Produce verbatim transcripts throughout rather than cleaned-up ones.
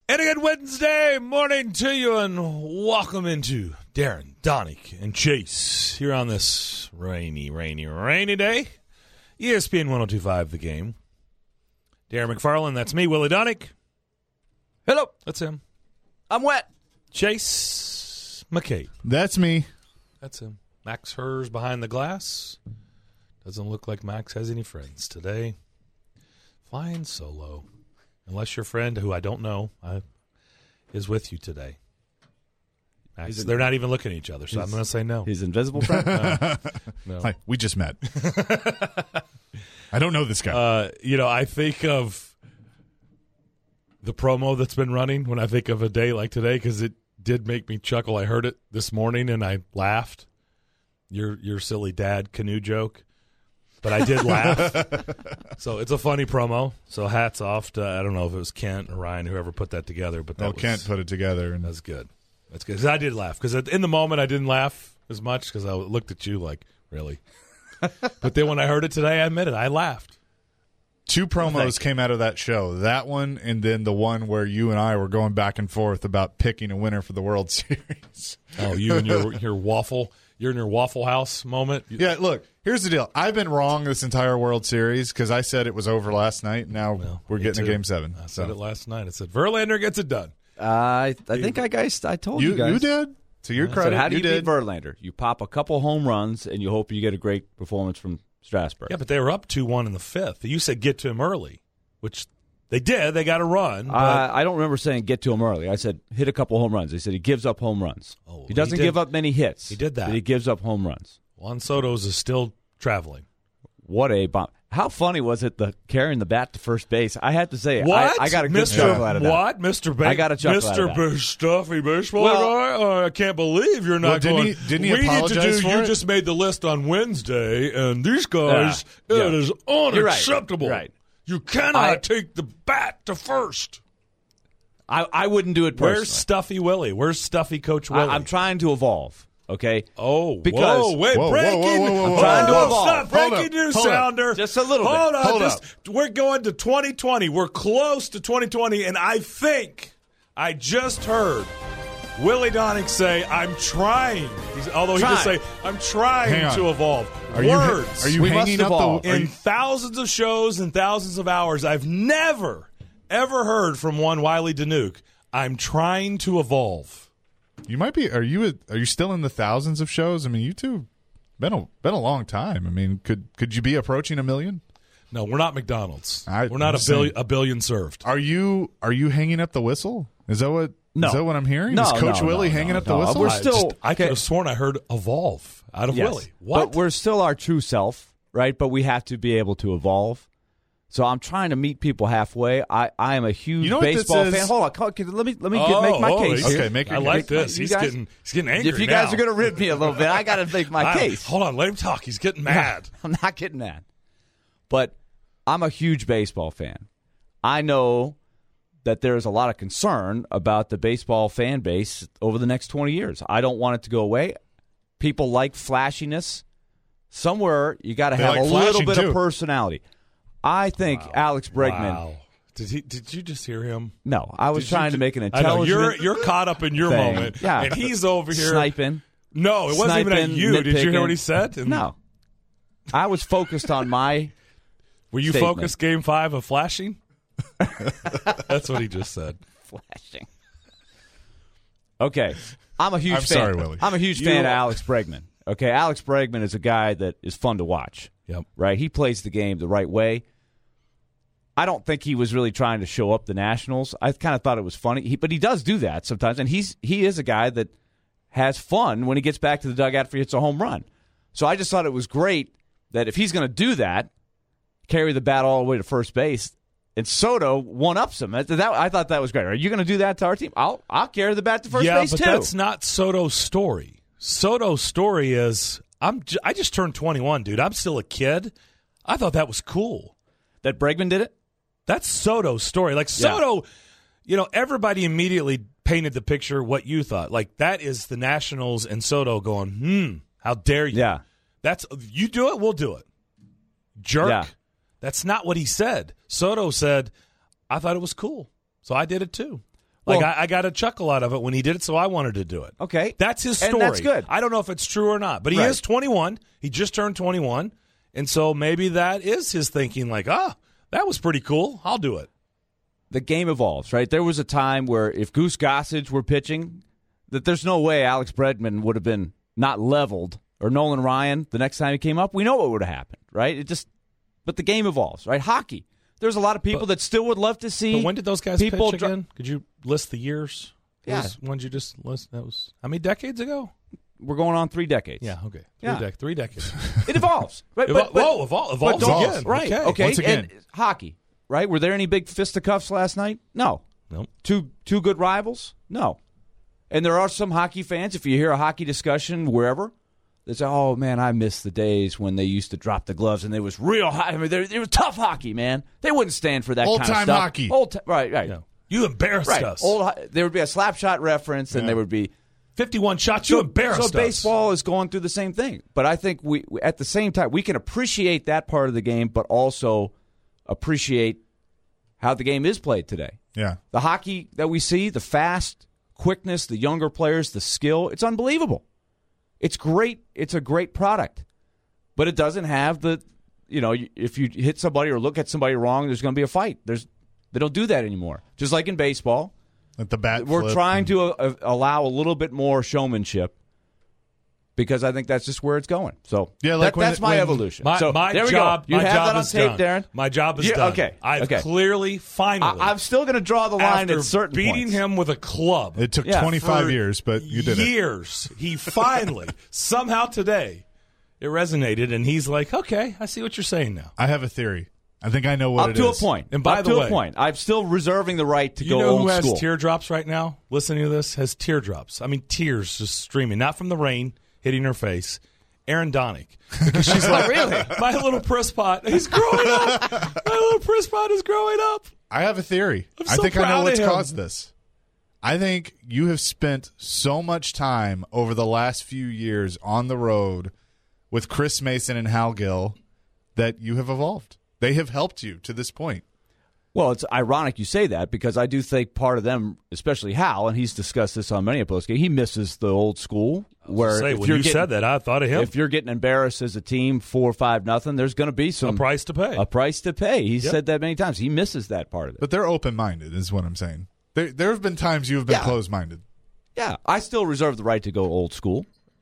And a good Wednesday morning to you, and welcome into Darren, Donick, and Chase here on this rainy, rainy, rainy day. E S P N one oh two point five, The Game. Darren McFarland, that's me. Willie Donick. Hello. That's him. I'm wet. Chase McCabe. That's me. That's him. Max Hers behind the glass. Doesn't look like Max has any friends today. Flying solo. Unless your friend, who I don't know, I, is with you today. Max, they're not even looking at each other, so I'm going to say no. His invisible friend? No. No. Hi, we just met. I don't know this guy. Uh, you know, I think of the promo that's been running when I think of a day like today, because it did make me chuckle. I heard it this morning, and I laughed. Your your silly dad canoe joke. But I did laugh. So it's a funny promo. So hats off to, I don't know if it was Kent or Ryan, whoever put that together. But that well, was, Kent put it together. And that's good. That's good. 'Cause I did laugh. Because in the moment, I didn't laugh as much because I looked at you like, really? But then when I heard it today, I admit it, I laughed. Two promos came out of that show. That one, and then the one where you and I were going back and forth about picking a winner for the World Series. Oh, you and your your waffle. You're in your Waffle House moment. Yeah, look, here's the deal. I've been wrong this entire World Series because I said it was over last night. Now well, we're getting too. a game seven. I so. said it last night. I said Verlander gets it done. Uh, I I think I guys I told you, You, guys. you did? To your I credit, said, how do you, you did. beat Verlander? You pop a couple home runs, and you hope you get a great performance from Strasburg. Yeah, but they were up two one in the fifth. You said get to him early, which they did. They got a run. But Uh, I don't remember saying get to him early. I said hit a couple home runs. They said he gives up home runs. Oh, he doesn't he did- give up many hits. he did that. But he gives up home runs. Juan Soto's is still traveling. What a bomb. How funny was it, the carrying the bat to first base? I have to say, What? I, I got a good Mister chuckle out of that. What? Mister Ba- I got a chuckle out Mister of that. B- Stuffy Baseball Well- guy? Oh, I can't believe you're not Well, didn't going. he- didn't he we need to apologize do, for You it? just made the list on Wednesday, and these guys, Yeah. it Yeah. is You're right. unacceptable. You're right. You cannot I- take the bat to first. I, I wouldn't do it personally. Where's Stuffy Willie? Where's Stuffy Coach Willie? I, I'm trying to evolve, okay? Oh, Because- whoa, wait, Whoa, whoa, breaking, whoa, whoa, whoa, hold whoa. trying to on, evolve. stop, Hold breaking up, news hold up. sounder. Just a little bit. Hold on, Hold just, up. we're going to twenty twenty. We're close to twenty twenty, and I think I just heard Willie Donick say, I'm trying. He's, although he just Trying. say, I'm trying Hang on. to evolve. Are you, Words. are you We must hanging up evolve. the... Are In you, thousands of shows and thousands of hours, I've never, ever heard from one Wiley Danuke, I'm trying to evolve. you might be... Are you Are you still in the thousands of shows? I mean, you two... Been a been a long time. I mean, could could you be approaching a million? No, we're not McDonald's. I- we're not I'm a billion, saying- a billion served. Are you Are you hanging up the whistle? Is that what? No. Is that what I'm hearing? No, Is Coach no, Willie no, hanging no, up the no. whistle? We're I still- just- I okay. could have sworn I heard evolve out of Yes. Willie. What? But we're still our true self, right? But we have to be able to evolve. So I'm trying to meet people halfway. I, I am a huge You know what this baseball is? fan. Hold on, come- let me let me Oh, get, make my oh, case. he's- here. Okay, make your I like case. this. You He's guys- getting he's getting angry. If you guys now. are going to rip me a little bit, I got to make my I- case. Hold on, let him talk. He's getting mad. I'm not getting mad. But I'm a huge baseball fan. I know that there's a lot of concern about the baseball fan base over the next twenty years. I don't want it to go away. People like flashiness. Somewhere you got to They have like a little flashing, bit too. of personality. I think Alex Bregman. Wow. Did he? Did you just hear him? No, I was Did you trying to ju- make an I know intelligent you're you're caught up in your thing. moment, Yeah. and he's over here sniping. No, it wasn't even at sniping, you. Did you hear what he nitpicking. said? And No, I was focused on my. Were you statement. focused game five of flashing? That's what he just said. Flashing. Okay, I'm a huge I'm fan. sorry, Willie. I'm a huge You fan of are- Alex Bregman. Okay, Alex Bregman is a guy that is fun to watch. Yep. Right, he plays the game the right way. I don't think he was really trying to show up the Nationals. I kind of thought it was funny, he, but he does do that sometimes, and he's he is a guy that has fun when he gets back to the dugout after he hits a home run. So I just thought it was great that if he's going to do that, carry the bat all the way to first base, and Soto one-ups him. That, that- I thought that was great. Are you going to do that to our team? I'll I'll carry the bat to first yeah, base but too. that's not Soto's story. Soto's story is I'm. J- I just turned twenty-one, dude. I'm still a kid. I thought that was cool. That Bregman did it? That's Soto's story. Like Yeah. Soto, you know, everybody immediately painted the picture what you thought. Like that is the Nationals and Soto going, hmm, how dare you? Yeah. That's you do it, we'll do it. Jerk. Yeah. That's not what he said. Soto said, I thought it was cool. So I did it too. Like, Well- I, I got a chuckle out of it when he did it, so I wanted to do it. Okay. That's his And story. that's good. I don't know if it's true or not, but he Right. is twenty-one. He just turned twenty-one. And so maybe that is his thinking, like, ah, that was pretty cool. I'll do it. The game evolves, right? There was a time where if Goose Gossage were pitching, that there's no way Alex Bregman would have been not leveled, or Nolan Ryan the next time he came up. We know what would have happened, right? It just, but the game evolves, right? Hockey. There's a lot of people But- that still would love to see. But when did those guys people pitch dr- again? Could you list the years? Yeah. Those ones you just list? That was how many decades ago? We're going on three decades. Yeah, okay. Three, Yeah. dec- three decades. It evolves, right? Evol- whoa, evol- evolves don't- again. right? Okay. Okay. Once again. And hockey, right? Were there any big fisticuffs last night? No. Nope. Two two good rivals? No. And there are some hockey fans, if you hear a hockey discussion wherever, they say, oh, man, I miss the days when they used to drop the gloves and it was real high. I mean, there- it was tough hockey, man. They wouldn't stand for that kind of Old-time stuff. hockey. Old ti- right, right. Yeah. You embarrassed Right. us. Old, ho- there would be a slap shot reference, and Yeah. there would be fifty-one shots. You embarrassed so us. baseball is going through the same thing. But I think we, we at the same time we can appreciate that part of the game, but also appreciate how the game is played today. Yeah. The hockey that we see, the fast quickness, the younger players, the skill, it's unbelievable. It's great. It's a great product. But it doesn't have the, you know, if you hit somebody or look at somebody wrong, there's going to be a fight. There's They don't do that anymore. Just like in baseball. At the bat We're flip trying and- to uh, allow a little bit more showmanship because I think that's just where it's going. So Yeah, like that- when that's it- my when- evolution. My, so my there we job, go. You my have job that on is tape, done. Darren. My job is You- done. okay, I've okay. clearly, finally, I, I'm still going to draw the line after at certain beating points. him with a club. It took Yeah, twenty-five for years, but you did it. years. He finally, somehow today, it resonated, and he's like, okay, I see what you're saying now. I have a theory. I think I know what Up it to is. a point. And by Up the to way- a point. I'm still reserving the right to You go know old who has school. teardrops right now? Listening to this, has teardrops. I mean, tears just streaming, not from the rain hitting her face. Aaron Donick, because she's like, really, my little press pot, he's growing up. My little press pot is growing up. I have a theory. I'm I so think I proud know of what's him. caused this. I think you have spent so much time over the last few years on the road with Chris Mason and Hal Gill that you have evolved. They have helped you to this point. Well, it's ironic you say that because I do think part of them, especially Hal, and he's discussed this on many a postgame, he misses the old school where Say, if when you're you getting, said that, I thought of him. if you're getting embarrassed as a team, four or five nothing, there's going to be A some price to pay. a price to pay. He's Yep. said that many times. He misses that part of it. But they're open-minded is what I'm saying. There, there have been times you have been Yeah. closed-minded. Yeah, I still reserve the right to go old school.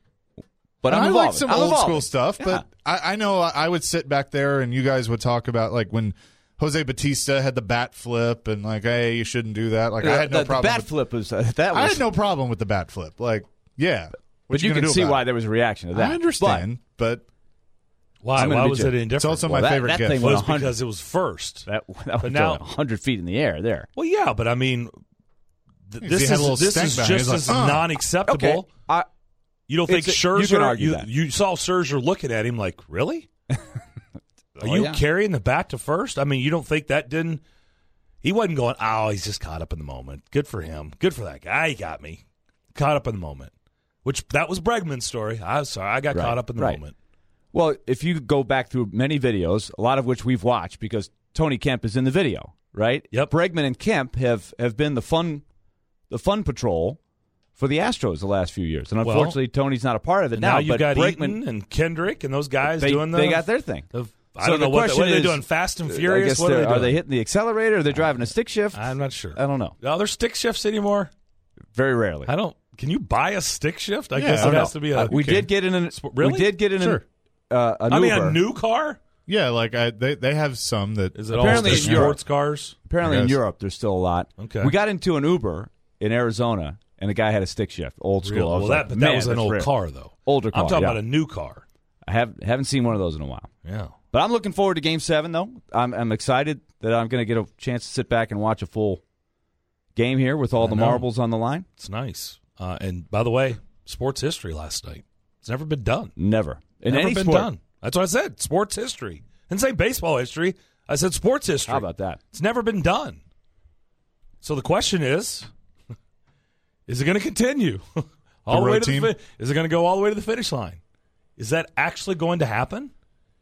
But And I'm I evolving. like some I'm old evolving. school stuff, Yeah. but I, I know I would sit back there and you guys would talk about like when Jose Batista had the bat flip and like, hey, you shouldn't do that. Like I had no the, the problem. bat with, flip was uh, that was. I had no problem with the bat flip. Like, yeah, what but you gonna can do see about why it? there was a reaction to that. I understand, but, Why? I'm gonna Why be was ju- it indifferent? it's also Well, my that- favorite that gift. thing Well, went it's one hundred because it was first. That, that was now- one hundred feet in the air there. Well, yeah, but I mean, th- He this had a is little this stank is behind it. just He's as like, uh. non-acceptable. Okay, I, You don't think It's a- Scherzer? you can argue you, that. you saw Scherzer looking at him like, really? Are Oh, you yeah. carrying the bat to first? I mean, you don't think that didn't? He wasn't going, oh, he's just caught up in the moment. Good for him. Good for that guy. He got me caught up in the moment. Which that was Bregman's story. I was sorry, I got Right, caught up in the right. moment. Well, if you go back through many videos, a lot of which we've watched because Tony Kemp is in the video, right? Yep. Bregman and Kemp have, have been the fun the fun patrol for the Astros the last few years. And Well, unfortunately, Tony's not a part of it And now. now you've but got Bregman, Eaton and Kendrick and those guys they, doing the. they got their thing. the- I So don't know the what, they, question what are they is, doing. Fast and I Furious. guess What are they they're- doing? are they hitting the accelerator? Are they driving a stick shift? I'm not sure. I don't know. Are there stick shifts anymore? Very rarely. I don't. Can you buy a stick shift? I Yeah, guess I it don't has know. to be a. Uh, we can. did get in an. Really? We did get in Sure. an, uh, an I mean, Uber. a new car. yeah, like I, they they have some that Is it Apparently all in sports Europe. cars? Apparently I in guess. Europe, there's still a lot. Okay. We got into an Uber in Arizona, and the guy had a stick shift, old school. Real- I was well, like, that but that man, was an that's old rare. car though. Older car. I'm talking yeah. about a new car. I have haven't seen one of those in a while. Yeah. But I'm looking forward to Game Seven, though. I'm, I'm excited that I'm going to get a chance to sit back and watch a full game here with all I the know. marbles on the line. It's nice. Uh, and by the way, sports history last night. It's never been done. Never in never any been sport. done. That's what I said. Sports history. I didn't say baseball history. I said sports history. How about that? It's never been done. So the question is, is it going to continue all the, road way to team? the fi- Is it going to go all the way to the finish line? Is that actually going to happen?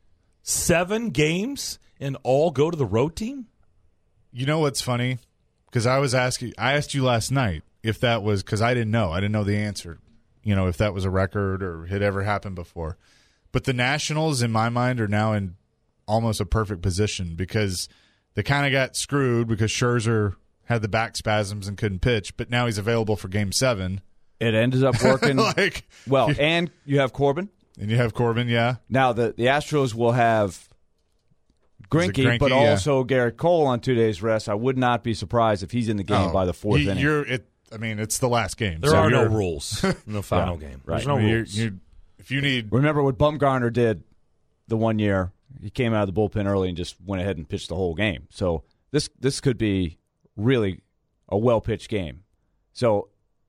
Seven games and all go to the road team? You know what's funny? because I was asking, I asked you last night if that was, because I didn't know. I didn't know the answer, you know, if that was a record or had ever happened before. But the Nationals, in my mind, are now in almost a perfect position because they kind of got screwed because Scherzer had the back spasms and couldn't pitch, but now he's available for Game Seven. It ended up working like, well, and you have Corbin. And you have Corbin, yeah. Now, the, the Astros will have Greinke, Greinke, but yeah. also Garrett Cole on two days' rest. I would not be surprised if he's in the game Oh, by the fourth you, inning. You're, it, I mean, it's the last game. There so are no you're- rules in the final game. right. There's no I mean, you're- rules. you're- if you need, Remember what Bumgarner did the one year? He came out of the bullpen early and just went ahead and pitched the whole game. So this this could be really a well-pitched game. So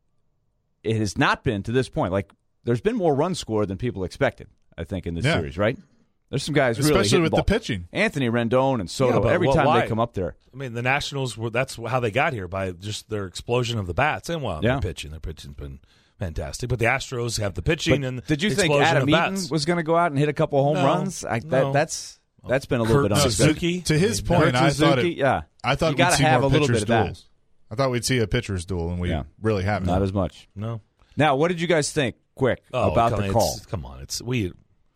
it has not been to this point. Like, there's been more runs scored than people expected, I think, in this Yeah. series, right? There's some guys really especially hitting with ball. the pitching. Anthony Rendon and Soto, Yeah, but every what- time why? they come up there. I mean, the Nationals were that's how they got here by just their explosion of the bats. And well, Yeah. their pitching, their pitching's been fantastic. But the Astros have the pitching But and did you think explosion Adam of Eaton bats. was going to go out and hit a couple of home No, runs? I, that, no. That's that's been a little Kurt bit unexpected. Suzuki? To his I mean, point, Kurt I thought Suzuki, it, yeah. I thought You we'd gotta see have more a little pitchers bit of that. duels. I thought we'd see a pitcher's duel, and we Yeah. really haven't. Not as much. No. Now, what did you guys think, quick, Oh, about come the on, call? it's- Come on, it's we.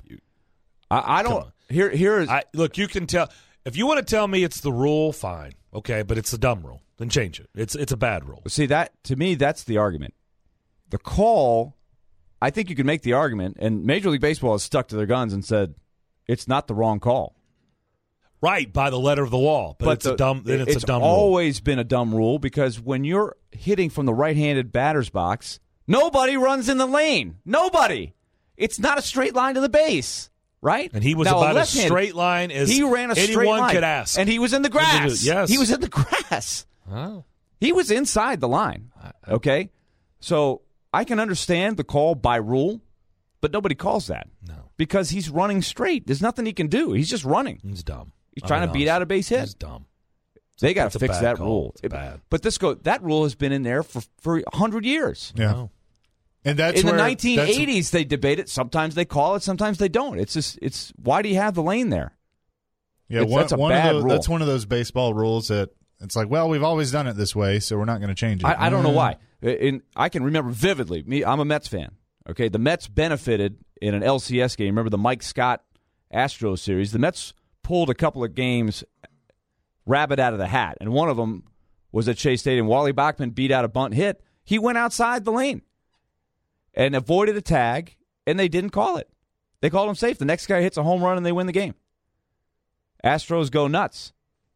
I, I come don't. on. Here, here is. I look. You can tell if you want to tell me it's the rule. Fine, okay, but it's a dumb rule. Then change it. It's it's a bad rule. See, that to me, that's the argument. The call, I think you can make the argument, and Major League Baseball has stuck to their guns and said it's not the wrong call. Right by the letter of the law, but, it's the- a dumb. Then it's, it's a dumb rule. always been a dumb rule because when you're hitting from the right-handed batter's box, nobody runs in the lane. Nobody. It's not a straight line to the base, right? And he was Now, about a as left-handed- straight line as he ran a straight anyone line, could ask. and he was in the grass. Yes. He was in the grass. Oh. He was inside the line. Okay, so I can understand the call by rule, but nobody calls that. No. Because he's running straight. There's nothing he can do. He's just running. He's dumb. He's trying to beat out a base hit. He's dumb. They got It's to a fix bad that call. rule. It's bad. But this go that rule has been in there for for a hundred years. Yeah, No. and that's in the where, nineteen that's- eighties, they debate it. Sometimes they call it. Sometimes they don't. It's just it's why do you have the lane there? Yeah, It's- one, that's a one bad of those, rule. that's one of those baseball rules that it's like, well, we've always done it this way, so we're not going to change it. I, I don't know Mm. why. In, I can remember vividly. Me, I'm a Mets fan. Okay, the Mets benefited in an L C S game. Remember the Mike Scott Astros series? The Mets pulled a couple of games rabbit out of the hat, and one of them was at Shea Stadium. Wally Bachman beat out a bunt hit. He went outside the lane and avoided a tag, and they didn't call it. They called him safe. The next guy hits a home run, and they win the game. Astros go nuts.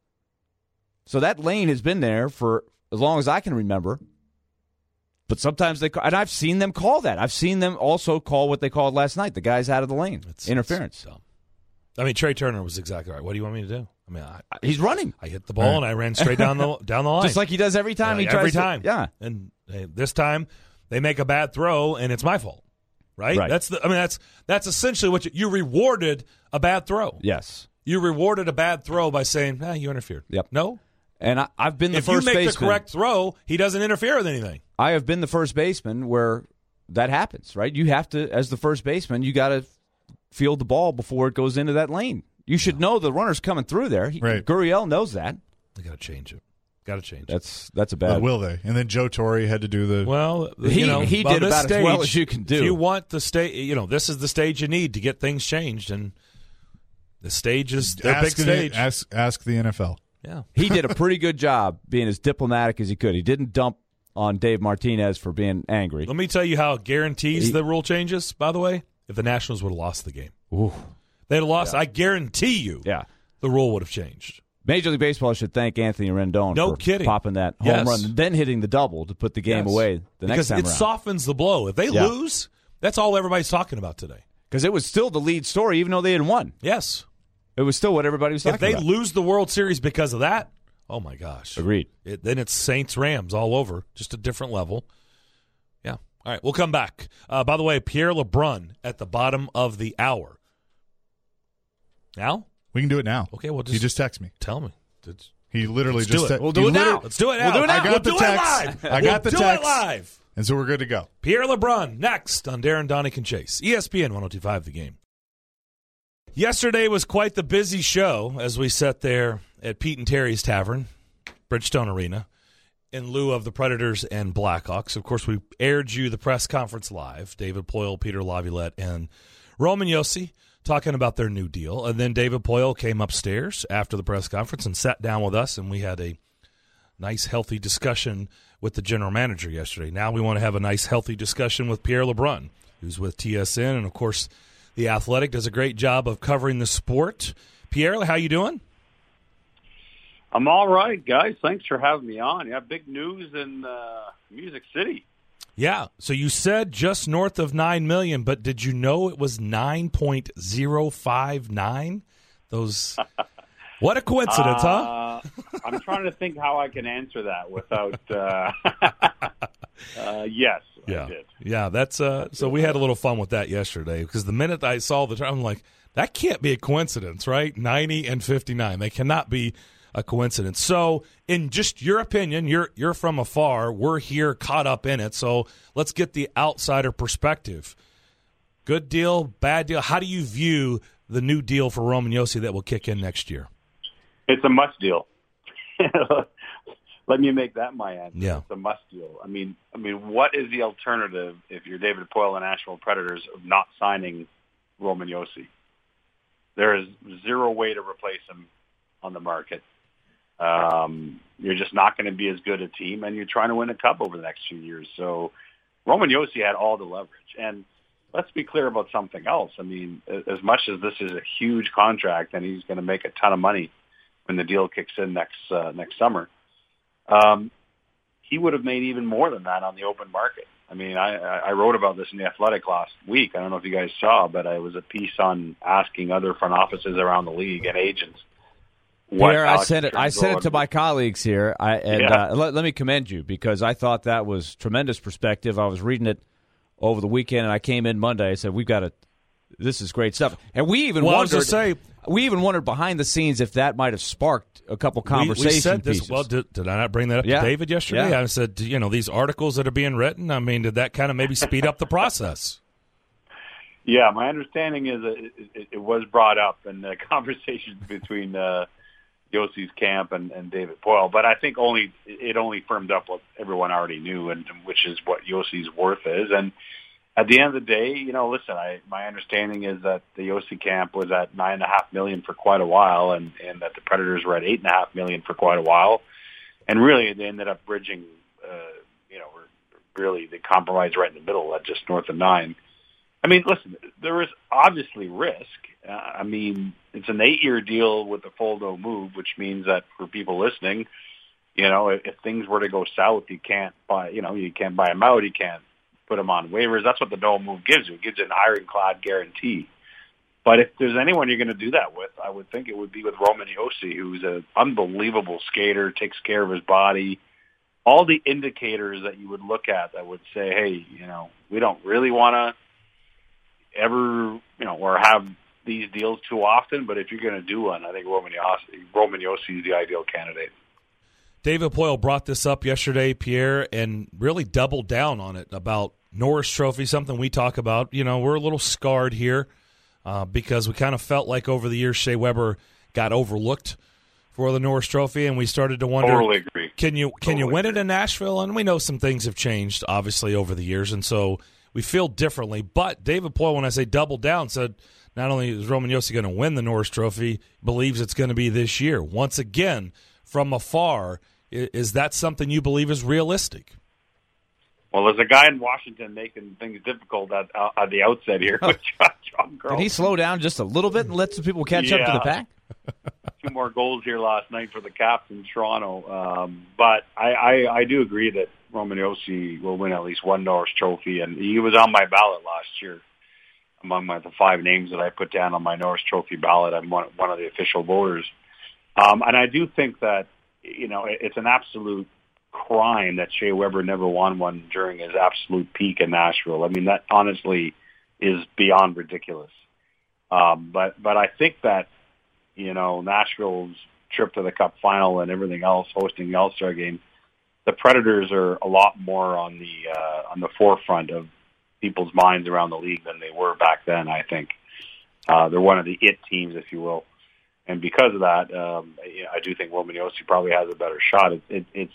So that lane has been there for as long as I can remember. But sometimes they call, and I've seen them call that. I've seen them also call what they called last night. The guy's out of the lane. It's, Interference. It's dumb. I mean, Trey Turner was exactly right. What do you want me to do? I mean, I, He's running. I hit the ball and I ran straight down the down the line, Just like he does every time Uh, he tries every to- time. Yeah. And hey, this time they make a bad throw and it's my fault. Right? Right. That's the. I mean, that's that's essentially what you, you rewarded a bad throw. Yes. You rewarded a bad throw by saying, "Ah, you interfered." Yep. No. And I, I've been the If you first make baseman. the correct throw, he doesn't interfere with anything. I have been the first baseman where that happens, right? You have to, as the first baseman, you got to field the ball before it goes into that lane. You should know the runner's coming through there. He, Right. Gurriel knows that. They got to change it. Got to change it. That's that's a But bad. will they? And then Joe Torre had to do the. Well, He- you know, he on did this about as stage, well as you can do. If you want the stage, you know, this is the stage you need to get things changed, and the stage is their big ask, the, stage. ask, ask the N F L. Yeah, He did a pretty good job being as diplomatic as he could. He didn't dump on Dave Martinez for being angry. let me tell you how it guarantees He- the rule changes. By the way, if the Nationals would have lost the game, Ooh. they'd have lost. I guarantee you, Yeah. the rule would have changed. Major League Baseball should thank Anthony Rendon No for kidding. popping that home Yes. run and then hitting the double to put the game Yes. away the next because time it around. softens the blow. If they Yeah. lose, that's all everybody's talking about today. Because it was still the lead story, even though they had won. Yes, It was still what everybody was talking if they about. lose the World Series because of that, oh my gosh, Agreed. It, then it's Saints Rams all over, just a different level. Yeah. All right, we'll come back. Uh, by the way, Pierre LeBrun at the bottom of the hour. Now? We can do it now. Okay, well, he just, just texted me. tell me. It's- He literally Let's just do it. te- We'll he do it literally- now. Let's do it now. We'll do it now. I got We'll the do text. it live. I got we'll the do text. it live. And so we're good to go. Pierre LeBrun next on Darren Donick and Chase. E S P N one oh two point five The Game. Yesterday was quite the busy show as we sat there at Pete and Terry's Tavern, Bridgestone Arena, in lieu of the Predators and Blackhawks. Of course, we aired you the press conference live. David Poile, Peter Laviolette, and Roman Josi talking about their new deal. And then David Poile came upstairs after the press conference and sat down with us, and we had a nice, healthy discussion with the general manager yesterday. Now we want to have a nice, healthy discussion with Pierre LeBrun, who's with T S N. And, of course, The Athletic does a great job of covering the sport. Pierre, how you doing? I'm all right, guys. Thanks for having me on. Yeah, big news in uh, Music City. Yeah. So you said just north of nine million dollars, but did you know it was nine point oh five nine? Those what a coincidence, uh, huh? I'm trying to think how I can answer that without uh, uh, yes, yeah. I did. Yeah, that's uh so we had a little fun with that yesterday because the minute I saw the I'm like, that can't be a coincidence, right? ninety and fifty-nine. They cannot be a coincidence. So, in just your opinion, you're you're from afar. We're here, caught up in it. So, let's get the outsider perspective. Good deal, bad deal. How do you view the new deal for Roman Josi that will kick in next year? It's a must deal. Let me make that my answer. Yeah. It's a must deal. I mean, I mean, what is the alternative if you're David Poile and Nashville Predators of not signing Roman Josi? There is zero way to replace him on the market. Um, you're just not going to be as good a team, and you're trying to win a cup over the next few years. So Roman Josi had all the leverage. And let's be clear about something else. I mean, as much as this is a huge contract and he's going to make a ton of money when the deal kicks in next uh, next summer, um, he would have made even more than that on the open market. I mean, I, I wrote about this in The Athletic last week. I don't know if you guys saw, but it was a piece on asking other front offices around the league and agents. Pierre, I sent it. I sent it to my colleagues here, I, and Yeah. uh, let, let me commend you because I thought that was tremendous perspective. I was reading it over the weekend, and I came in Monday. I said, "We've got to. This is great stuff." And we even Well, I was wondered. gonna say- we even wondered behind the scenes if that might have sparked a couple conversation we, we said this. pieces. Well, did, did I not bring that up Yeah. to David yesterday? Yeah. I said, you know, these articles that are being written. I mean, did that kind of maybe speed up the process? Yeah, my understanding is that it, it, it was brought up in the conversations between uh, Josi's camp and, and David Poile, but I think only it only firmed up what everyone already knew, and which is what Josi's worth is. And at the end of the day, you know, listen, I, my understanding is that the Josi camp was at nine and a half million for quite a while, and, and that the Predators were at eight and a half million for quite a while, and really they ended up bridging, uh, you know, really they compromised right in the middle at just north of nine. I mean, listen, there is obviously risk. Uh, I mean, it's an eight-year deal with the full no move, which means that for people listening, you know, if, if things were to go south, you can't buy, you know, you can't buy them out, you can't put them on waivers. That's what the no move gives you. It gives you an ironclad guarantee. But if there's anyone you're going to do that with, I would think it would be with Roman Josi, who's an unbelievable skater, takes care of his body. All the indicators that you would look at that would say, hey, you know, we don't really want to ever, you know, or have these deals too often, but if you're going to do one, I think Roman Josi, Roman Josi is the ideal candidate. David Poile brought this up yesterday, Pierre, and really doubled down on it about Norris Trophy, something we talk about. You know, we're a little scarred here uh, because we kind of felt like over the years Shea Weber got overlooked for the Norris Trophy, and we started to wonder, Totally agree. can you can Totally you win agree. it in Nashville? And we know some things have changed, obviously, over the years, and so we feel differently. But David Poile, when I say double down, said not only is Roman Josi going to win the Norris Trophy, believes it's going to be this year. Once again, from afar, i- is that something you believe is realistic? Well, there's a guy in Washington making things difficult at, uh, at the outset here with John, John Carlson. Did he slow down just a little bit and let some people catch up to Yeah. the pack? Two more goals here last night for the Caps in Toronto. Um, but I, I, I do agree that Roman Josi will win at least one Norris Trophy, and he was on my ballot last year. Among my, the five names that I put down on my Norris Trophy ballot, I'm one, one of the official voters. Um, and I do think that, you know, it, it's an absolute crime that Shea Weber never won one during his absolute peak in Nashville. I mean, that honestly is beyond ridiculous. Um, but, but I think that, you know, Nashville's trip to the Cup final and everything else, hosting the All-Star game, the Predators are a lot more on the uh, on the forefront of people's minds around the league than they were back then, I think. Uh, they're one of the it teams, if you will. And because of that, um, I do think Roman Josi probably has a better shot. It, it, it's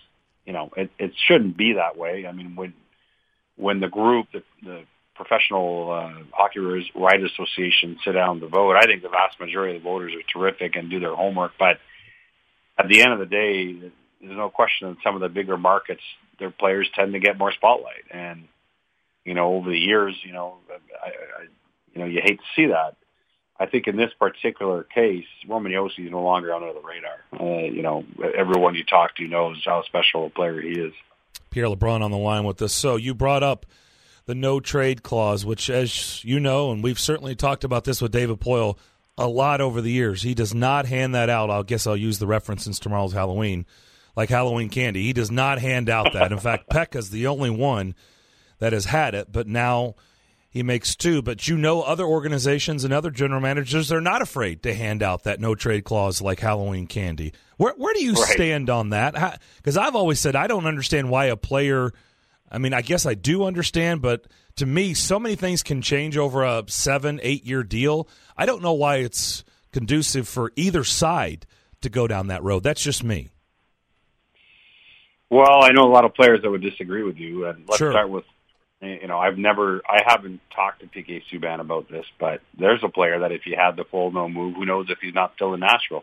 you know, it, it shouldn't be that way. I mean, when when the group, the, the Professional uh, Hockey Writers Association sit down to vote, I think the vast majority of the voters are terrific and do their homework. But at the end of the day, there's no question that some of the bigger markets, their players tend to get more spotlight. And, you know, over the years, you know, I, I, you know, you hate to see that. I think in this particular case, Roman Josi is no longer under the radar. Uh, you know, everyone you talk to knows how special a player he is. Pierre LeBrun on the line with us. So you brought up the no-trade clause, which, as you know, and we've certainly talked about this with David Poile a lot over the years, he does not hand that out. I guess I'll use the reference since tomorrow's Halloween, like Halloween candy. He does not hand out that. In fact, Pekka's the only one that has had it, but now he makes two. But you know other organizations and other general managers, they're not afraid to hand out that no-trade clause like Halloween candy. Where where do you right. stand on that? Because I've always said I don't understand why a player – I mean, I guess I do understand, but to me, so many things can change over a seven, eight-year deal. I don't know why it's conducive for either side to go down that road. That's just me. Well, I know a lot of players that would disagree with you. And let's Sure. start with, you know, I've never, I haven't talked to P K Subban about this, but there's a player that if he had the full no move, who knows if he's not still in Nashville.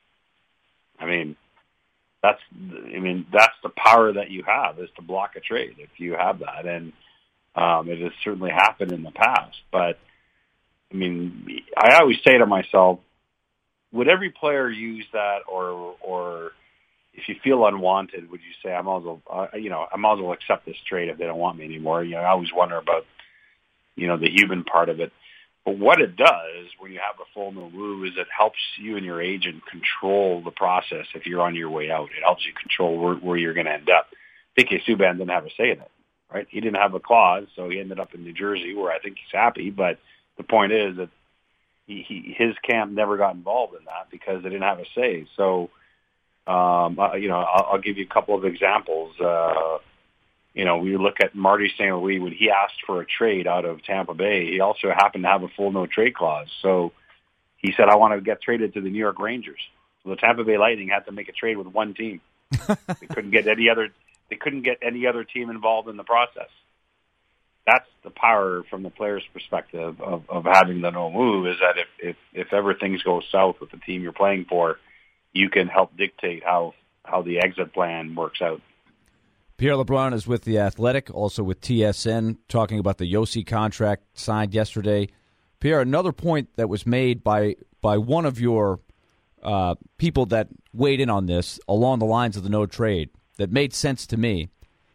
I mean, That's, I mean, that's the power that you have, is to block a trade if you have that. And um, it has certainly happened in the past. But, I mean, I always say to myself, would every player use that, or or if you feel unwanted, would you say, I might as well, uh, you know, I might as well accept this trade if they don't want me anymore? You know, I always wonder about, you know, the human part of it. But what it does when you have a full no move is it helps you and your agent control the process if you're on your way out. It helps you control where, where you're going to end up. P K Subban didn't have a say in it, right? He didn't have a clause, so he ended up in New Jersey, where I think he's happy. But the point is that he, he his camp never got involved in that because they didn't have a say. So, um, uh, you know, I'll, I'll give you a couple of examples. Uh, You know, we look at Marty Saint Louis when he asked for a trade out of Tampa Bay. He also happened to have a full no trade clause. So he said, I want to get traded to the New York Rangers. So the Tampa Bay Lightning had to make a trade with one team. They couldn't get any other. They couldn't get any other team involved in the process. That's the power from the player's perspective of, of having the no move, is that if, if, if ever things go south with the team you're playing for, you can help dictate how, how the exit plan works out. Pierre LeBrun is with The Athletic, also with T S N, talking about the Josi contract signed yesterday. Pierre, another point that was made by by one of your uh, people that weighed in on this along the lines of the no trade that made sense to me.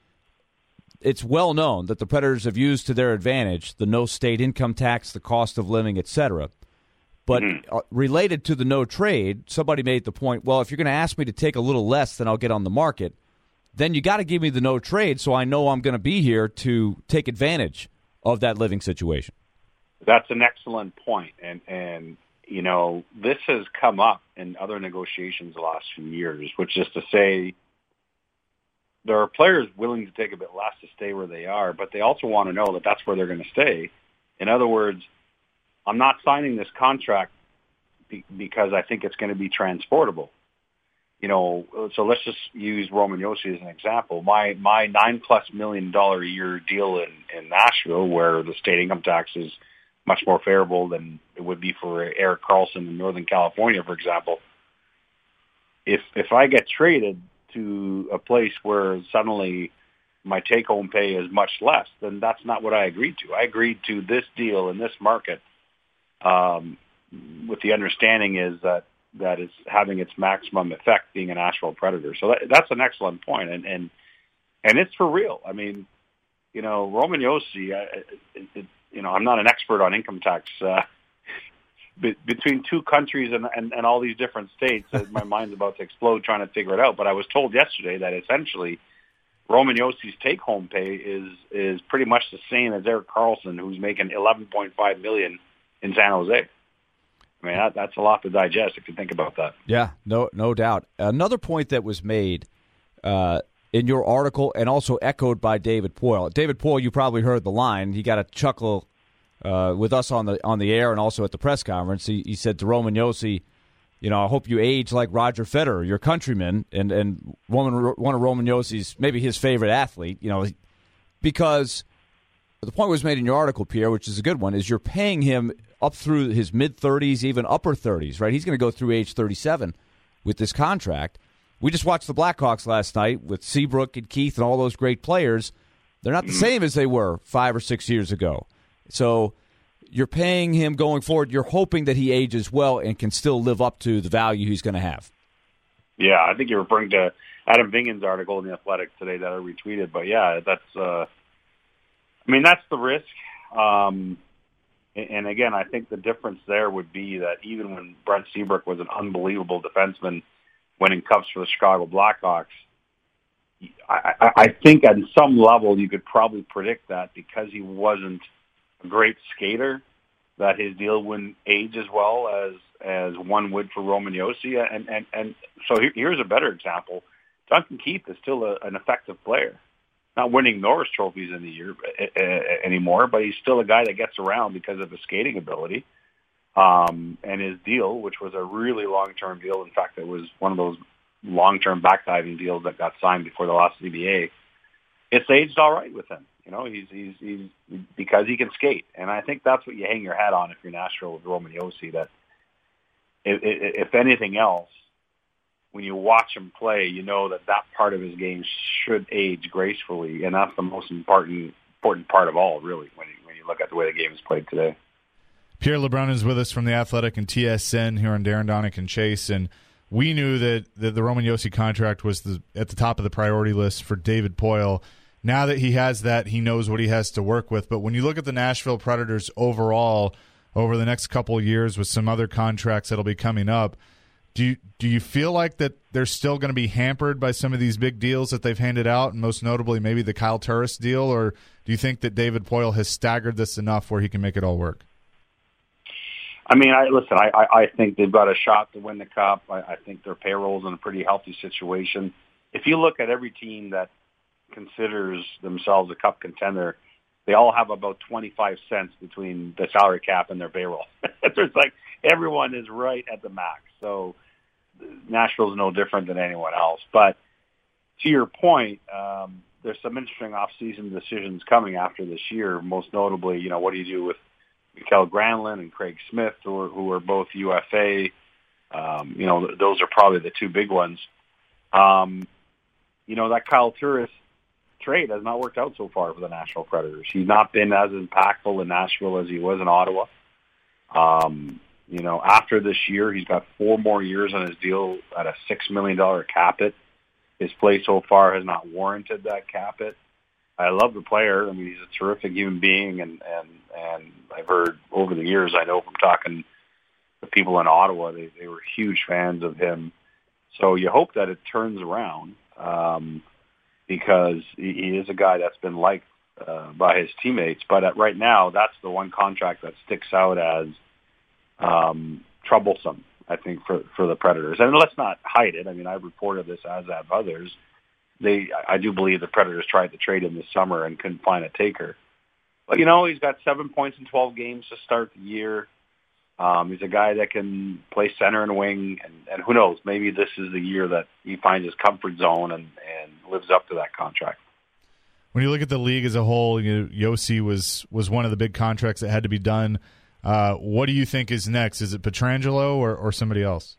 It's well known that the Predators have used to their advantage the no state income tax, the cost of living, et cetera. But mm-hmm. uh, related to the no trade, somebody made the point, well, if you're going to ask me to take a little less than I'll get on the market, then you got to give me the no trade so I know I'm going to be here to take advantage of that living situation. That's an excellent point. And, and you know, this has come up in other negotiations the last few years, which is to say there are players willing to take a bit less to stay where they are, but they also want to know that that's where they're going to stay. In other words, I'm not signing this contract be- because I think it's going to be transportable. You know, so let's just use Roman Josi as an example. My my nine plus million dollar a year deal in, in Nashville, where the state income tax is much more favorable than it would be for Erik Karlsson in Northern California, for example. If if I get traded to a place where suddenly my take home pay is much less, then that's not what I agreed to. I agreed to this deal in this market, um, with the understanding is that that is having its maximum effect being a Nashville Predator. So that, that's an excellent point, and, and and it's for real. I mean, you know, Roman Josi, I, it, it, you know, I'm not an expert on income tax. Uh, be, between two countries and, and, and all these different states, my mind's about to explode trying to figure it out. But I was told yesterday that essentially Roman Josi's take-home pay is is pretty much the same as Erik Karlsson, who's making eleven point five million dollars in San Jose. I mean, that, that's a lot to digest if you think about that. Yeah, no no doubt. Another point that was made uh, in your article and also echoed by David Poile. David Poile, you probably heard the line. He got a chuckle uh, with us on the on the air and also at the press conference. He, he said to Roman Josi, you know, I hope you age like Roger Federer, your countryman, and and one one of Roman Yossi's maybe his favorite athlete. You know, because the point was made in your article, Pierre, which is a good one, is you're paying him up through his mid thirties, even upper thirties, right? He's going to go through age thirty-seven with this contract. We just watched the Blackhawks last night with Seabrook and Keith and all those great players. They're not the same as they were five or six years ago. So you're paying him going forward. You're hoping that he ages well and can still live up to the value he's going to have. Yeah, I think you're referring to Adam Vingan's article in The Athletic today that I retweeted. But, yeah, that's uh, – I mean, that's the risk. Um, and, and, again, I think the difference there would be that even when Brent Seabrook was an unbelievable defenseman winning cups for the Chicago Blackhawks, I, I, I think at some level you could probably predict that because he wasn't a great skater, that his deal wouldn't age as well as as one would for Roman Josi. And, and, and so here, here's a better example. Duncan Keith is still a, an effective player. Not winning Norris trophies in the year uh, uh, anymore, but he's still a guy that gets around because of his skating ability. Um, and his deal, which was a really long-term deal. In fact, it was one of those long-term backdiving deals that got signed before the last C B A. It's aged all right with him. You know, he's he's he's because he can skate, and I think that's what you hang your hat on if you're Nashville with Roman Josi. That if, if anything else, when you watch him play, you know that that part of his game should age gracefully, and that's the most important important part of all, really, when you, when you look at the way the game is played today. Pierre LeBrun is with us from The Athletic and T S N here on Darren Donick and Chase, and we knew that, that the Roman Josi contract was the, at the top of the priority list for David Poile. Now that he has that, he knows what he has to work with. But when you look at the Nashville Predators overall over the next couple of years with some other contracts that'll be coming up, do you, do you feel like that they're still going to be hampered by some of these big deals that they've handed out, and most notably maybe the Kyle Turris deal, or do you think that David Poile has staggered this enough where he can make it all work? I mean, I listen, I, I, I think they've got a shot to win the Cup. I, I think their payroll's in a pretty healthy situation. If you look at every team that considers themselves a Cup contender, they all have about twenty-five cents between the salary cap and their payroll. It's like everyone is right at the max. So Nashville's no different than anyone else. But to your point, um, there's some interesting off-season decisions coming after this year, most notably, you know, what do you do with Mikael Granlund and Craig Smith, who are, who are both U F A. Um, you know, those are probably the two big ones. Um, you know, that Kyle Turris trade has not worked out so far for the Nashville Predators. He's not been as impactful in Nashville as he was in Ottawa. Um, you know, after this year, he's got four more years on his deal at a six million dollars cap hit. His play so far has not warranted that cap hit. I love the player. I mean, he's a terrific human being, and, and, and I've heard over the years, I know from talking to people in Ottawa, they, they were huge fans of him. So you hope that it turns around um, because he, he is a guy that's been liked uh, by his teammates. But at, right now, that's the one contract that sticks out as um, troublesome, I think, for, for the Predators. And let's not hide it. I mean, I've reported this, as have others. They, I do believe the Predators tried to trade him this summer and couldn't find a taker. But, you know, he's got seven points in twelve games to start the year. Um, he's a guy that can play center and wing, and, and who knows, maybe this is the year that he finds his comfort zone and, and lives up to that contract. When you look at the league as a whole, you know, Josi was, was one of the big contracts that had to be done. Uh, what do you think is next? Is it Pietrangelo or, or somebody else?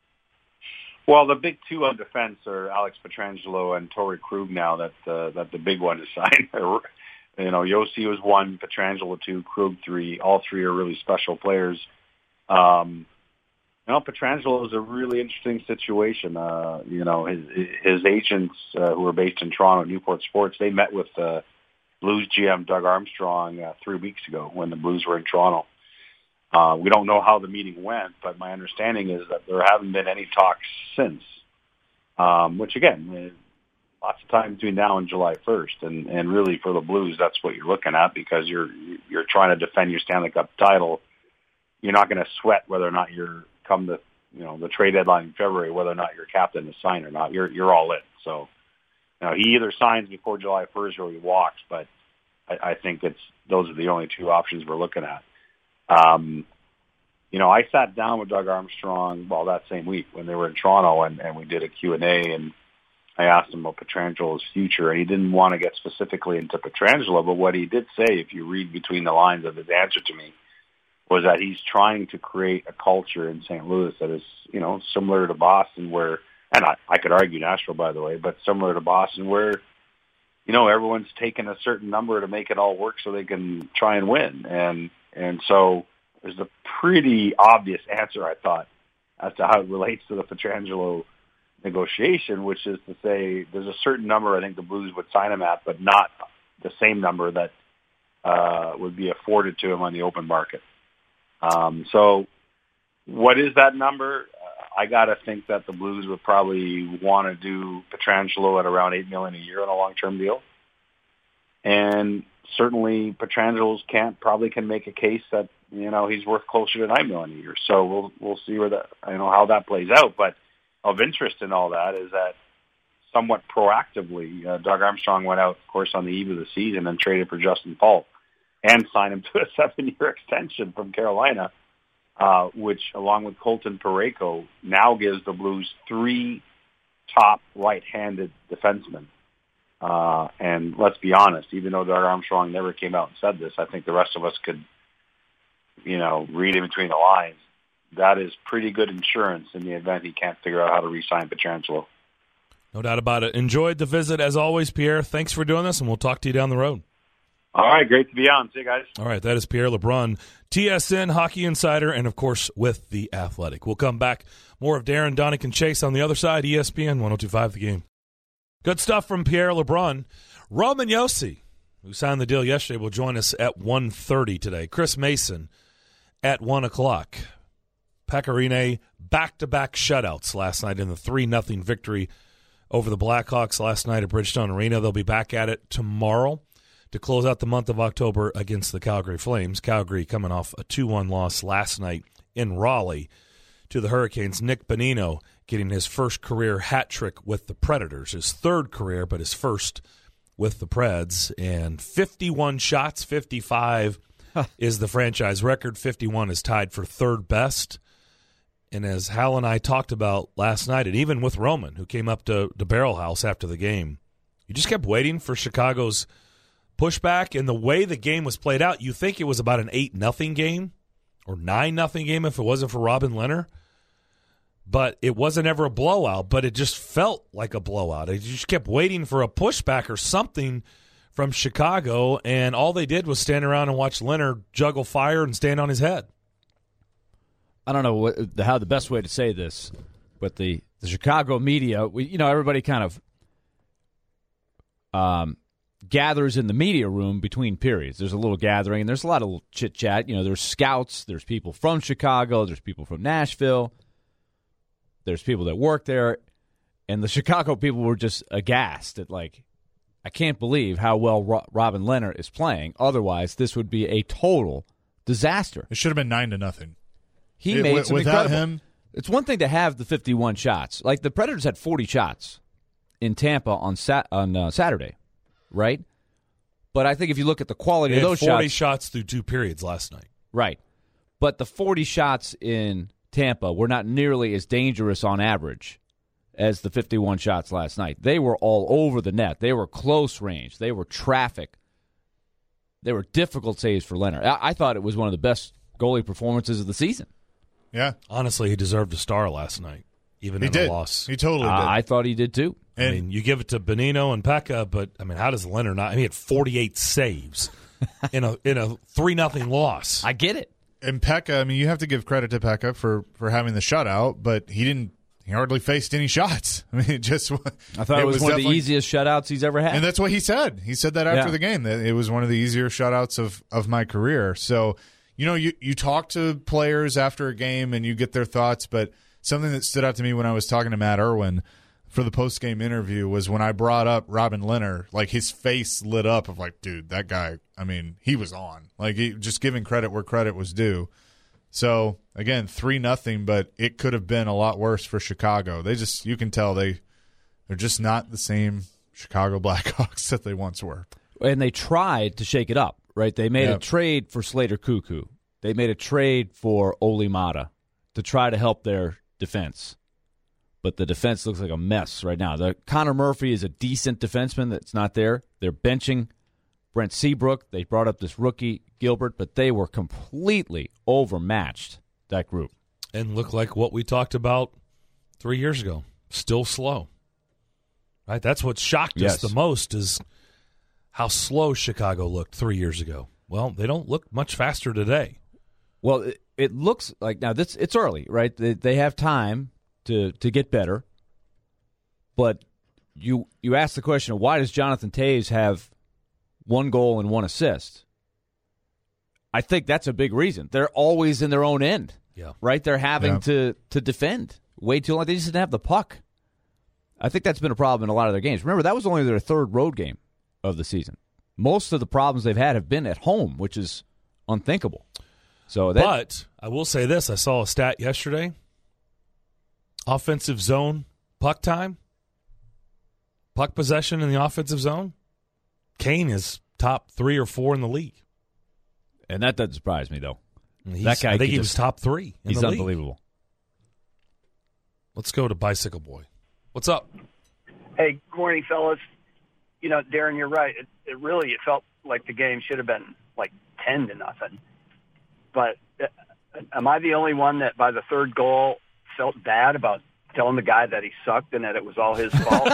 Well, the big two on defense are Alex Pietrangelo and Torrey Krug now that uh, that the big one is signed. You know, Josi was one, Pietrangelo two, Krug three. All three are really special players. Um, you know, Pietrangelo is a really interesting situation. Uh, you know, his, his agents uh, who are based in Toronto, Newport Sports, they met with uh, Blues G M Doug Armstrong uh, three weeks ago when the Blues were in Toronto. Uh, we don't know how the meeting went, but my understanding is that there haven't been any talks since, um, which, again, lots of time between now and July first. And, and really for the Blues, that's what you're looking at because you're you're trying to defend your Stanley Cup title. You're not going to sweat whether or not you're come the you know the trade deadline in February, whether or not your captain is signed or not. You're you're all in. So you know, he either signs before July first or he walks. But I, I think it's those are the only two options we're looking at. Um, you know, I sat down with Doug Armstrong, well, that same week when they were in Toronto, and, and we did a Q and A, and I asked him about Petrangelo's future, and he didn't want to get specifically into Pietrangelo, but what he did say, if you read between the lines of his answer to me, was that he's trying to create a culture in Saint Louis that is, you know, similar to Boston where, and I, I could argue Nashville, by the way, but similar to Boston where, you know, everyone's taken a certain number to make it all work so they can try and win. And, and so there's a pretty obvious answer, I thought, as to how it relates to the Pietrangelo negotiation, which is to say there's a certain number I think the Blues would sign him at, but not the same number that uh, would be afforded to him on the open market. Um, so what is that number? Uh, I got to think that the Blues would probably want to do Pietrangelo at around eight million dollars a year on a long-term deal. And certainly Pietrangelo's can't, probably can make a case that, you know, he's worth closer to nine million dollars a year. So we'll, we'll see where that, you know, how that plays out. But of interest in all that is that somewhat proactively, uh, Doug Armstrong went out, of course, on the eve of the season and traded for Justin Falk and signed him to a seven-year extension from Carolina, uh, which, along with Colton Parayko, now gives the Blues three top right-handed defensemen. Uh, and let's be honest, even though Doug Armstrong never came out and said this, I think the rest of us could, you know, read in between the lines. That is pretty good insurance in the event he can't figure out how to re-sign Pietrangelo. No doubt about it. Enjoyed the visit as always, Pierre. Thanks for doing this, and we'll talk to you down the road. All right, great to be on. See you guys. All right, that is Pierre LeBrun, T S N Hockey Insider, and, of course, with The Athletic. We'll come back. More of Darren, Donick, and Chase on the other side, E S P N one oh two point five The Game. Good stuff from Pierre LeBrun. Roman Josi, who signed the deal yesterday, will join us at one thirty today. Chris Mason at one o'clock. Pekka Rinne, back-to-back shutouts last night in the three nothing victory over the Blackhawks last night at Bridgestone Arena. They'll be back at it tomorrow to close out the month of October against the Calgary Flames. Calgary coming off a two one loss last night in Raleigh to the Hurricanes. Nick Bonino getting his first career hat trick with the Predators, his third career, but his first with the Preds. And fifty-one shots, fifty-five huh. is the franchise record. fifty-one is tied for third best. And as Hal and I talked about last night, and even with Roman, who came up to the Barrel House after the game, you just kept waiting for Chicago's pushback. And the way the game was played out, you think it was about an eight nothing game or nine nothing game if it wasn't for Robin Lehner. But it wasn't ever a blowout, but it just felt like a blowout. You just kept waiting for a pushback or something from Chicago, and all they did was stand around and watch Lehner juggle fire and stand on his head. I don't know what, how the best way to say this, but the, the Chicago media, we, you know, everybody kind of um, gathers in the media room between periods. There's a little gathering, and there's a lot of chit-chat. You know, there's scouts, there's people from Chicago, there's people from Nashville, there's people that work there, and the Chicago people were just aghast at, like, I can't believe how well Ro- Robin Lehner is playing. Otherwise, this would be a total disaster. It should have been nine to nothing. He it, made w- some without incredible. him. It's one thing to have the fifty-one shots. Like the Predators had forty shots in Tampa on sat- on uh, Saturday, right? But I think if you look at the quality They of had those forty shots, shots through two periods last night. right? But the forty shots in Tampa were not nearly as dangerous on average as the fifty-one shots last night. They were all over the net. They were close range. They were traffic. They were difficult saves for Lehner. I, I thought it was one of the best goalie performances of the season. Yeah. Honestly, he deserved a star last night, even He in did. a loss. He totally Uh, did. I thought he did too. I And- mean, you give it to Bonino and Pekka, but, I mean, how does Leonard not? I mean, he had forty-eight saves in a in a three nothing loss. I get it. And Pekka, I mean, you have to give credit to Pekka for, for having the shutout, but he didn't. He hardly faced any shots. I mean, it just. I thought it, it was, was one of the definitely- easiest shutouts he's ever had. And that's what he said. He said that after Yeah. the game, that it was one of the easier shutouts of, of my career. So, you know, you, you talk to players after a game and you get their thoughts, but something that stood out to me when I was talking to Matt Irwin for the post-game interview was when I brought up Robin Lehner, like his face lit up of like, dude, that guy, I mean, he was on. Like, he, just giving credit where credit was due. So, again, three nothing, but it could have been a lot worse for Chicago. They just, you can tell they, they're just not the same Chicago Blackhawks that they once were. And they tried to shake it up, right? They made Yeah. a trade for Slater Cuckoo. they made a trade for Oli Mata to try to help their defense. But the defense looks like a mess right now. The, Connor Murphy is a decent defenseman that's not there. They're benching Brent Seabrook. They brought up this rookie, Gilbert, but they were completely overmatched, that group. And look like what we talked about three years ago. Still slow. Right? That's what shocked Yes. us the most is how slow Chicago looked three years ago. Well, they don't look much faster today. Well, it, it looks like now this it's early, right? They, they have time to to get better. But you you ask the question of why does Jonathan Toews have one goal and one assist? I think that's a big reason. They're always in their own end. Yeah. Right? They're having Yeah. to to defend way too long. They just didn't have the puck. I think that's been a problem in a lot of their games. Remember, that was only their third road game of the season. Most of the problems they've had have been at home, which is unthinkable. So that, But I will say this. I saw a stat yesterday. Offensive zone puck time, puck possession in the offensive zone, Kane is top three or four in the league. and that doesn't surprise me, though. He's, That guy I think could he was just- top three in He's the league. unbelievable. Let's go to Bicycle Boy. What's up? Hey, good morning, fellas. You know, Darren, you're right. It, it really it felt like the game should have been like ten to nothing. But uh, am I the only one that by the third goal felt bad about telling the guy that he sucked and that it was all his fault?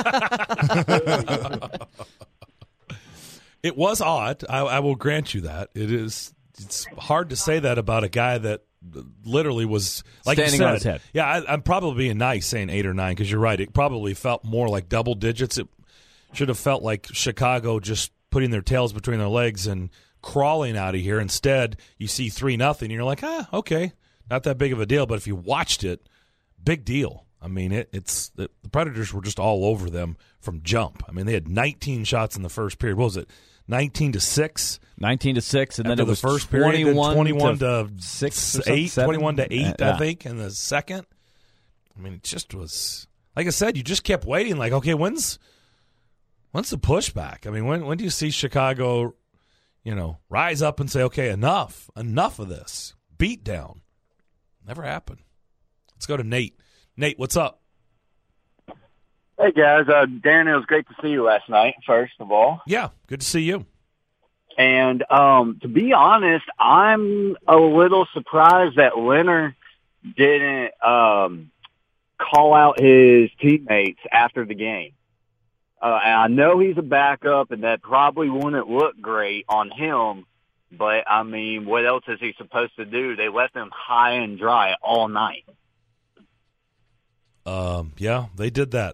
It was odd. I, I will grant you that. It is. It's hard to say that about a guy that literally was like Standing you said, on his head. Yeah, I, I'm probably being nice saying eight or nine because you're right. It probably felt more like double digits. It should have felt like Chicago just putting their tails between their legs and crawling out of here. Instead, you see three nothing, and you're like, ah, okay, not that big of a deal. But if you watched it, big deal. I mean, it, it's the, the Predators were just all over them from jump. I mean, they had nineteen shots in the first period. What was it? nineteen to six nineteen to six, and then after it was the first period, then twenty-one, twenty-one to, to six, or eight, seven? twenty-one to eight, Yeah. I think, in the second. I mean, it just was like I said. You just kept waiting. Like, okay, when's when's the pushback? I mean, when when do you see Chicago, you know, rise up and say, okay, enough, enough of this beat down? Never happened. Let's go to Nate. Nate, what's up? Hey, guys. Uh, Darren, it was great to see you last night, first of all. Yeah, good to see you. And um, to be honest, I'm a little surprised that Leonard didn't um, call out his teammates after the game. Uh, and I know he's a backup, and that probably wouldn't look great on him. But, I mean, what else is he supposed to do? They left him high and dry all night. Um, yeah, they did that.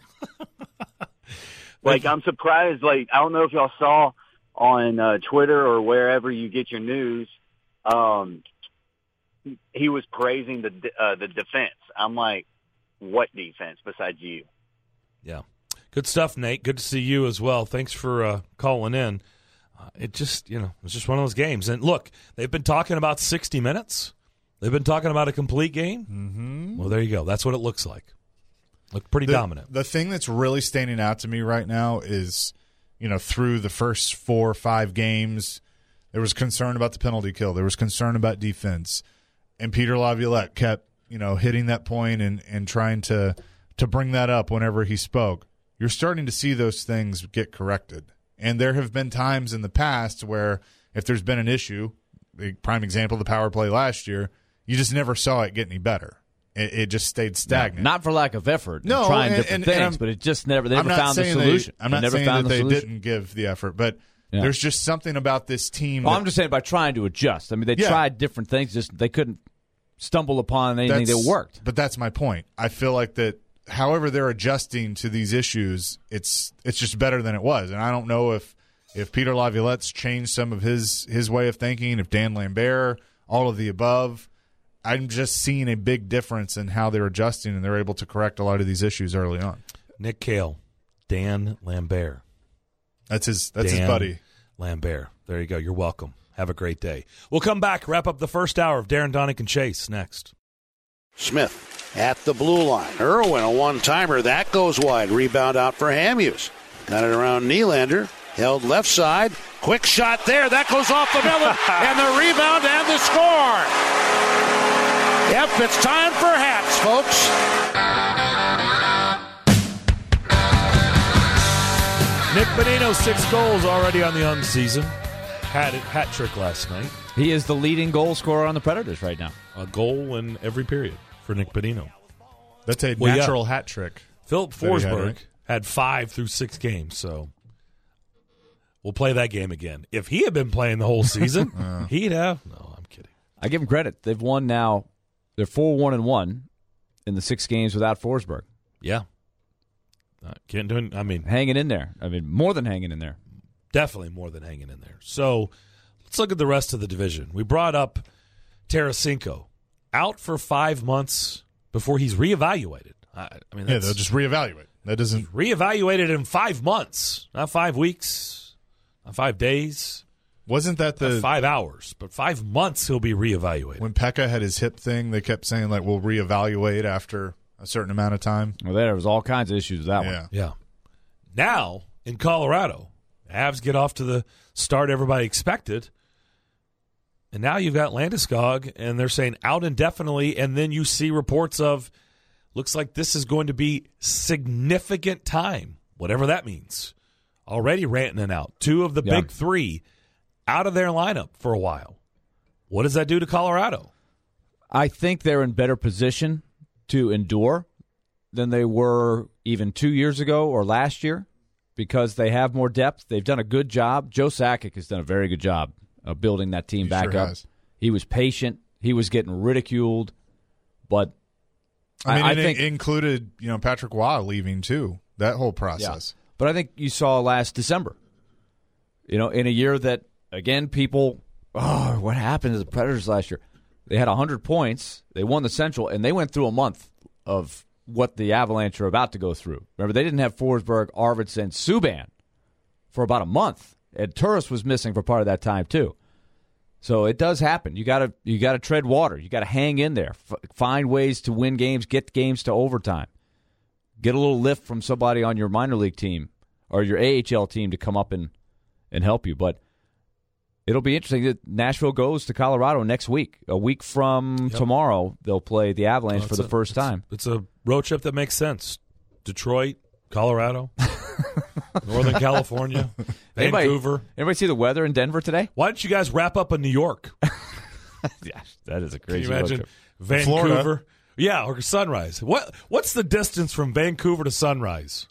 Like, I'm surprised. Like, I don't know if y'all saw on uh, Twitter or wherever you get your news, um, he was praising the uh, the defense. I'm like, what defense besides you? Yeah. Good stuff, Nate. Good to see you as well. Thanks for uh, calling in. Uh, it just, you know, it was just one of those games. And look, they've been talking about sixty minutes. They've been talking about a complete game. Mm-hmm. Well, there you go. That's what it looks like. Look pretty the, dominant. The thing that's really standing out to me right now is, you know, through the first four or five games, there was concern about the penalty kill. There was concern about defense. And Peter Laviolette kept, you know, hitting that point and, and trying to to bring that up whenever he spoke. You're starting to see those things get corrected. And there have been times in the past where if there's been an issue, a prime example, the power play last year, you just never saw it get any better. It, it just stayed stagnant. Not for lack of effort. No, and trying and- different and- things, and I'm- but it just never. They I'm never not found the saying they- solution. I'm They not never saying found that the they solution. didn't give the effort, but Yeah. there's just something about this team. Well, that- I'm just saying by trying to adjust. I mean, they Yeah. tried different things, just they couldn't stumble upon anything That's- that worked. But that's my point. I feel like that however they're adjusting to these issues, it's it's just better than it was. And I don't know if if Peter Laviolette's changed some of his his way of thinking, if Dan Lambert, all of the above. I'm just seeing a big difference in how they're adjusting and they're able to correct a lot of these issues early on. Nick Cale, Dan Lambert. That's his that's Dan his buddy. Lambert. There you go. You're welcome. Have a great day. We'll come back, wrap up the first hour of Darren, Donick, and Chase next. Smith at the blue line. Irwin, a one-timer. That goes wide. Rebound out for Hamhuis. Got it around Nylander. Held left side. Quick shot there. That goes off the middle. And the rebound and the score. Yep, it's time for hats, folks. Nick Bonino, six goals already on the young season. Had a hat trick last night. He is the leading goal scorer on the Predators right now. A goal in every period for Nick Bonino. That's a Well, yeah. natural hat trick. Philip That he had, Forsberg right? had five through six games, so we'll play that game again. If he had been playing the whole season, Uh. he'd have. No, I'm kidding. I give them credit. They've won now. They're four one and one in the six games without Forsberg. Yeah. Uh, can't do it. I mean, Hanging in there. I mean, more than hanging in there. definitely more than hanging in there. So let's look at the rest of the division. We brought up Tarasenko out for five months before he's reevaluated. I, I mean, Yeah, that's they'll just reevaluate. That doesn't. reevaluated in five months, not five weeks, not five days, Wasn't that not the five hours, but five months he'll be reevaluated. when Pekka had his hip thing? They kept saying like we'll reevaluate after a certain amount of time. Well, there was all kinds of issues with that Yeah, one. Yeah. Now in Colorado, Avs get off to the start everybody expected. And now you've got Landeskog, and they're saying out indefinitely, and then you see reports of looks like this is going to be significant time, whatever that means. Already Rantanen out. Two of the Yeah. big three out of their lineup for a while. What does that do to Colorado? I think they're in better position to endure than they were even two years ago or last year because they have more depth. They've done a good job. Joe Sakic has done a very good job of building that team He back sure up. has. He was patient. He was getting ridiculed, but I mean, I, I it think in- included you know Patrick Waugh leaving too. That whole process. But I think you saw last December, you know, in a year that, again, people, oh, what happened to the Predators last year? They had one hundred points. They won the Central, and they went through a month of what the Avalanche are about to go through. Remember, they didn't have Forsberg, Arvidsson, Subban for about a month. And Turris was missing for part of that time, too. So it does happen. You got to you got to tread water. You got to hang in there. F- find ways to win games, get games to overtime. Get a little lift from somebody on your minor league team or your A H L team to come up and, and help you. But it'll be interesting that Nashville goes to Colorado next week. A week from Yep. tomorrow, they'll play the Avalanche Well, for it's the a- first it's- time. It's a road trip that makes sense. Detroit, Colorado, Northern California, Anybody- Vancouver. Anybody see the weather in Denver today? Why don't you guys wrap up in New York? Yeah, that is a Can crazy you road imagine trip. Vancouver? Florida. Yeah, or Sunrise. What What's the distance from Vancouver to Sunrise?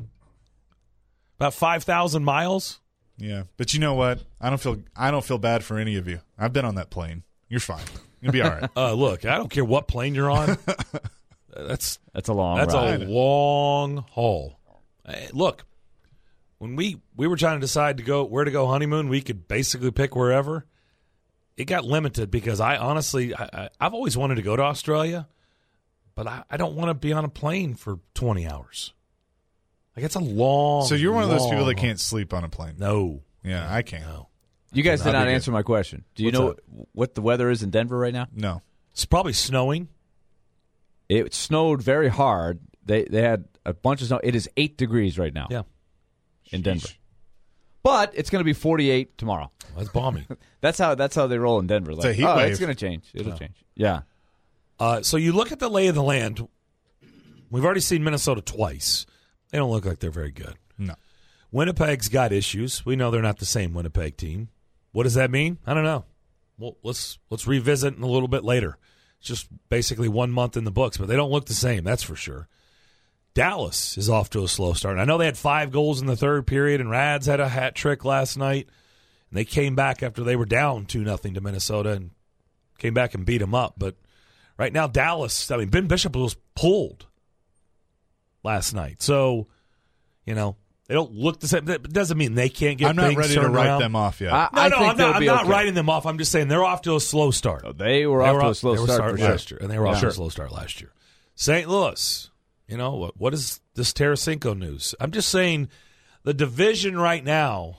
About five thousand miles. Yeah, but you know what? I don't feel I don't feel bad for any of you. I've been on that plane. You're fine. You'll be all right. Uh, look, I don't care what plane you're on. That's That's a long that's ride. a long haul. Hey, look, when we we were trying to decide to go where to go honeymoon, we could basically pick wherever. It got limited because I honestly I, I, I've always wanted to go to Australia, but I, I don't want to be on a plane for twenty hours. Like it's a long. So you're one of those people long that can't sleep on a plane. No, Yeah, I can't. no. You guys did That'd not be good. answer my question. Do you What's know that? what the weather is in Denver right now? No. It's probably snowing. It snowed very hard. They they had a bunch of snow. It is eight degrees right now Yeah, in Denver. But it's going to be forty-eight tomorrow. that's balmy. That's how that's how they roll in Denver. Like, a heat oh, wave. it's going to change. It'll Oh. change. Yeah. Uh, so you look at the lay of the land. We've already seen Minnesota twice. They don't look like they're very good. No. Winnipeg's got issues. We know they're not the same Winnipeg team. What does that mean? I don't know. Well, let's let's revisit in a little bit later. It's just basically one month in the books, but they don't look the same. That's for sure. Dallas is off to a slow start. I know they had five goals in the third period, and Rads had a hat trick last night. And they came back after they were down two nothing to Minnesota and came back and beat them up. But right now, Dallas, I mean, Ben Bishop was pulled last night. So, you know, they don't look the same. That doesn't mean they can't get I'm not things ready to turned write around. them off yet. I, No, I no, think I'm they'll not, I'm be not okay. writing them off. I'm just saying they're off to a slow start. They were They off were to a off- slow they were start start for sure. last year, and they were off to a slow start last year. Saint Louis, you know, what, what is this Tarasenko news? I'm just saying the division right now,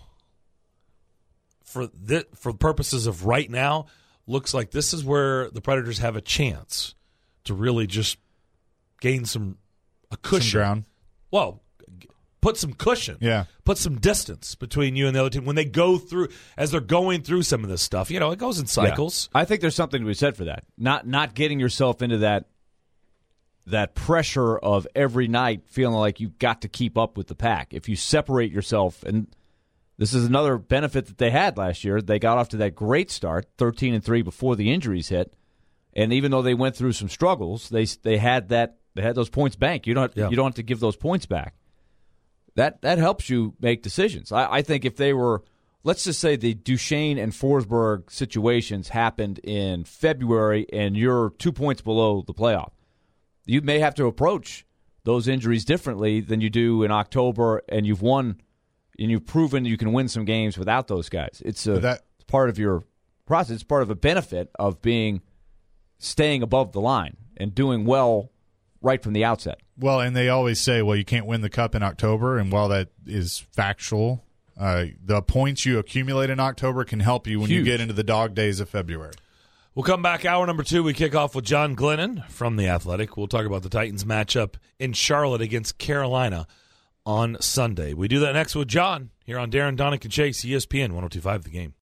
for thi- for purposes of right now, looks like this is where the Predators have a chance to really just gain some a Some cushion. ground. Well, put some cushion, Yeah. put some distance between you and the other team when they go through, as they're going through some of this stuff. You know, it goes in cycles. Yeah. I think there's something to be said for that. Not not getting yourself into that that pressure of every night feeling like you've got to keep up with the pack. If you separate yourself, and this is another benefit that they had last year, they got off to that great start, thirteen and three before the injuries hit, and even though they went through some struggles, they they had that they had those points banked. You don't Yeah. you don't have to give those points back. That that helps you make decisions. I, I think if they were, let's just say the Duchesne and Forsberg situations happened in February and you're two points below the playoff, you may have to approach those injuries differently than you do in October, and you've won and you've proven you can win some games without those guys. It's a that, it's part of your process. It's part of a benefit of being staying above the line and doing well right from the outset. Well, and they always say, well, you can't win the Cup in October, and while that is factual, uh, the points you accumulate in October can help you when Huge. you get into the dog days of February. We'll come back hour number two. We kick off with John Glennon from The Athletic. We'll talk about the Titans matchup in Charlotte against Carolina on Sunday. We do that next with John here on Darren, Donick, and Chase, E S P N one oh two point five The Game.